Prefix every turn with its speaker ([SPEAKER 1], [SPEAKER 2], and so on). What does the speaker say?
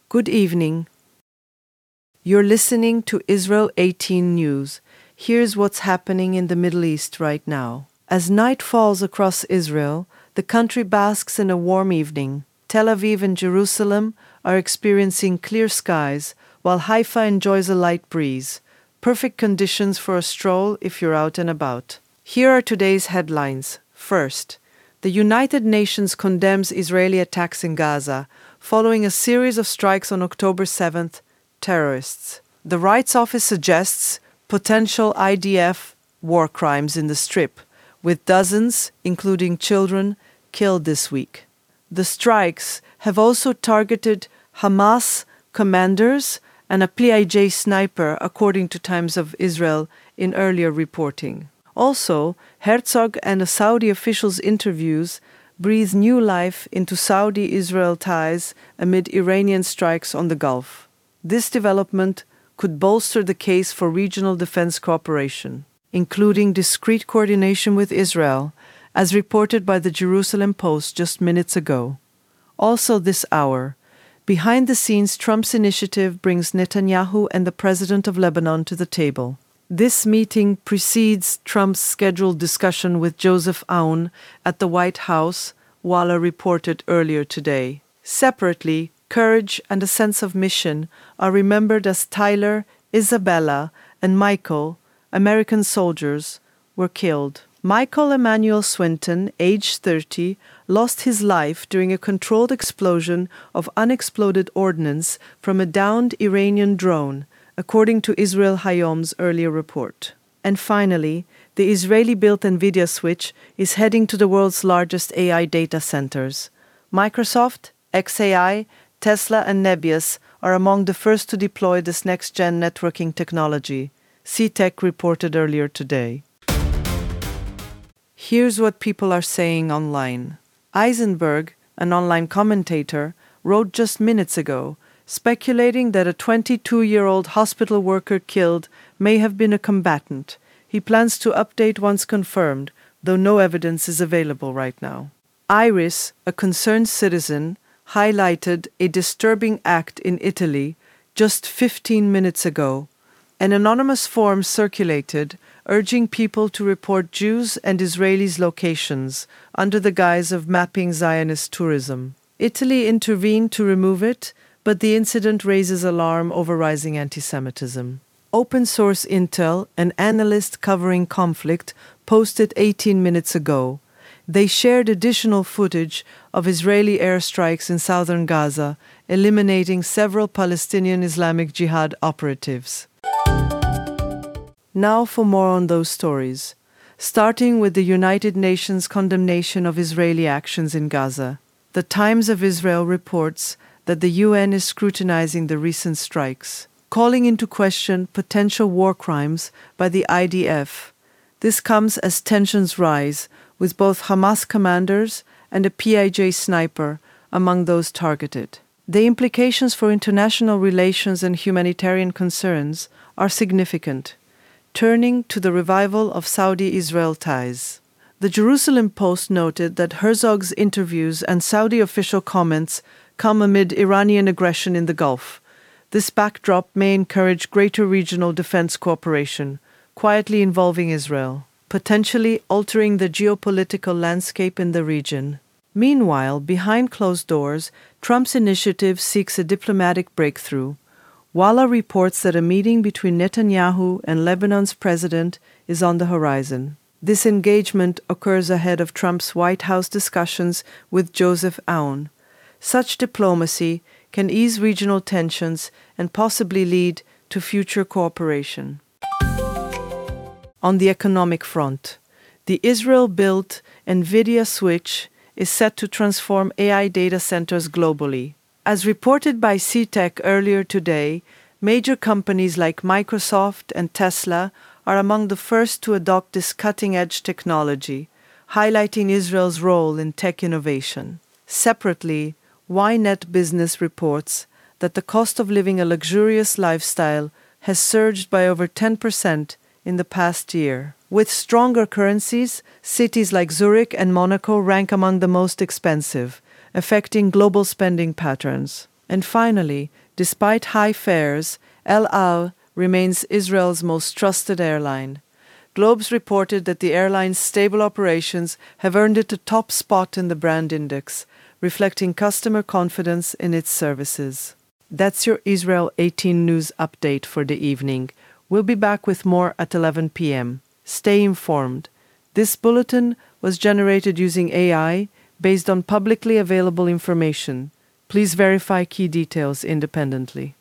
[SPEAKER 1] Good evening. You're listening to Israel 18 News. Here's what's happening in the Middle East right now. As night falls across Israel, the country basks in a warm evening. Tel Aviv and Jerusalem are experiencing clear skies, while Haifa enjoys a light breeze. Perfect conditions for a stroll if you're out and about. Here are today's headlines. First, the United Nations condemns Israeli attacks in Gaza, following a series of strikes on October 7th. Terrorists. The Rights Office suggests potential IDF war crimes in the Strip, with dozens, including children, killed this week. The strikes have also targeted Hamas commanders and a PIJ sniper, according to Times of Israel in earlier reporting. Also, Herzog and a Saudi official's interviews breathe new life into Saudi-Israel ties amid Iranian strikes on the Gulf. This development could bolster the case for regional defense cooperation, including discreet coordination with Israel, as reported by the Jerusalem Post just minutes ago. Also this hour, behind the scenes, Trump's initiative brings Netanyahu and the president of Lebanon to the table. This meeting precedes Trump's scheduled discussion with Joseph Aoun at the White House, Walla reported earlier today. Separately, courage and a sense of mission are remembered as Tyler, Isabella, and Michael, American soldiers, were killed. Michael Emmanuel Swinton, aged 30, lost his life during a controlled explosion of unexploded ordnance from a downed Iranian drone, according to Israel Hayom's earlier report. And finally, the Israeli-built NVIDIA switch is heading to the world's largest AI data centers. Microsoft, xAI, Tesla and Nebius are among the first to deploy this next-gen networking technology, CTech reported earlier today. Here's what people are saying online. Eisenberg, an online commentator, wrote just minutes ago, speculating that a 22-year-old hospital worker killed may have been a combatant. He plans to update once confirmed, though no evidence is available right now. Iris, a concerned citizen, highlighted a disturbing act in Italy just 15 minutes ago. An anonymous form circulated urging people to report Jews and Israelis' locations under the guise of mapping Zionist tourism. Italy intervened to remove it, but the incident raises alarm over rising anti-Semitism. Open Source Intel, an analyst covering conflict, posted 18 minutes ago. They shared additional footage of Israeli airstrikes in southern Gaza, eliminating several Palestinian Islamic Jihad operatives. Now for more on those stories, starting with the United Nations condemnation of Israeli actions in Gaza. The Times of Israel reports that the UN is scrutinizing the recent strikes, calling into question potential war crimes by the IDF. This comes as tensions rise, with both Hamas commanders and a PIJ sniper among those targeted. The implications for international relations and humanitarian concerns are significant, turning to the revival of Saudi-Israel ties. The Jerusalem Post noted that Herzog's interviews and Saudi official comments come amid Iranian aggression in the Gulf. This backdrop may encourage greater regional defense cooperation, quietly involving Israel, potentially altering the geopolitical landscape in the region. Meanwhile, behind closed doors, Trump's initiative seeks a diplomatic breakthrough. Walla reports that a meeting between Netanyahu and Lebanon's president is on the horizon. This engagement occurs ahead of Trump's White House discussions with Joseph Aoun. Such diplomacy can ease regional tensions and possibly lead to future cooperation. On the economic front, the Israel-built NVIDIA switch is set to transform AI data centers globally. As reported by CTech earlier today, major companies like Microsoft and Tesla are among the first to adopt this cutting-edge technology, highlighting Israel's role in tech innovation. Separately, Ynet Business reports that the cost of living a luxurious lifestyle has surged by over 10% in the past year. With stronger currencies, cities like Zurich and Monaco rank among the most expensive, affecting global spending patterns. And finally, despite high fares, El Al remains Israel's most trusted airline. Globes reported that the airline's stable operations have earned it a top spot in the brand index, reflecting customer confidence in its services. That's your Israel 18 News update for the evening. We'll be back with more at 11 p.m. Stay informed. This bulletin was generated using AI based on publicly available information. Please verify key details independently.